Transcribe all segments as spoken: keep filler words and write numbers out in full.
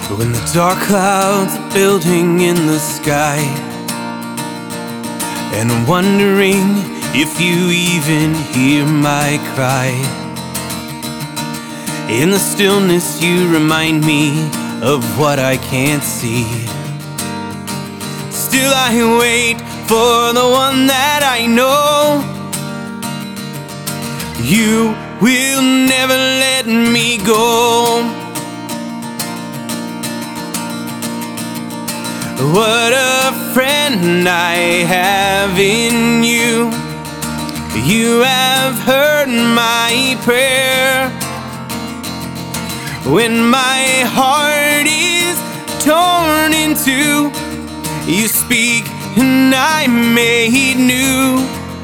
When the dark clouds are building in the sky, and I'm wondering if you even hear my cry. In the stillness you remind me of what I can't see. Still I wait for the one that I know. You will never let me go. What a friend I have in you. You have heard my prayer. When my heart is torn in two, you speak and I'm made new.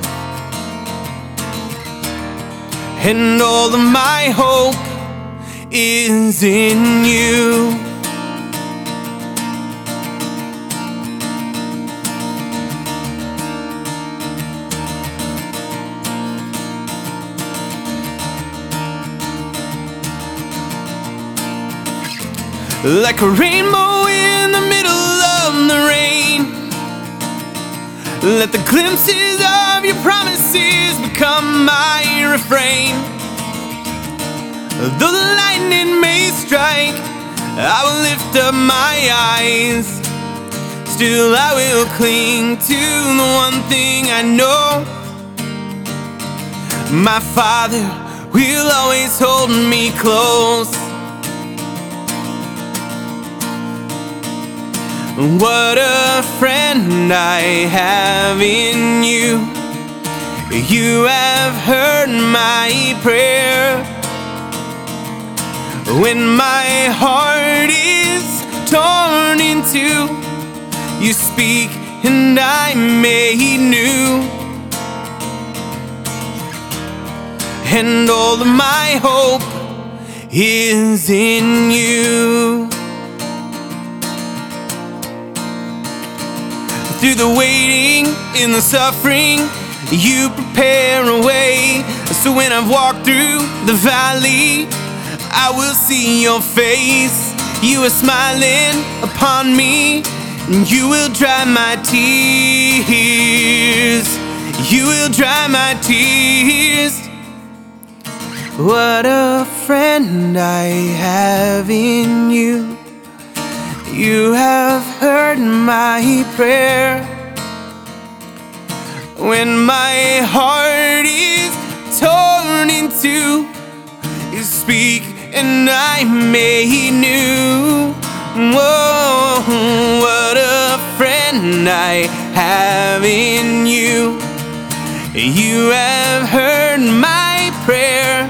And all of my hope is in you. Like a rainbow in the middle of the rain, let the glimpses of your promises become my refrain. Though the lightning may strike, I will lift up my eyes. Still I will cling to the one thing I know. My Father will always hold me close. What a friend I have in you. You have heard my prayer. When my heart is torn in two, you speak and I'm made new. And all of my hope is in you. Through the waiting, in the suffering, you prepare a way. So when I've walked through the valley, I will see your face. You are smiling upon me, and you will dry my tears. You will dry my tears. What a friend I have in you. You have heard my prayer. When my heart is torn in two, you speak and I'm made new. Whoa, what a friend I have in you. You have heard my prayer.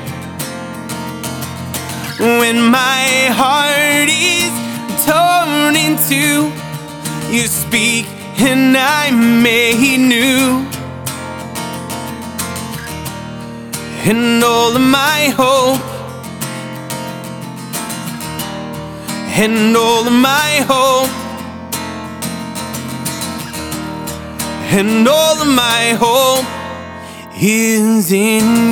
When my heart is torn in two, you speak and I'm made new. And all of my hope, and all of my hope, and all of my hope is in you.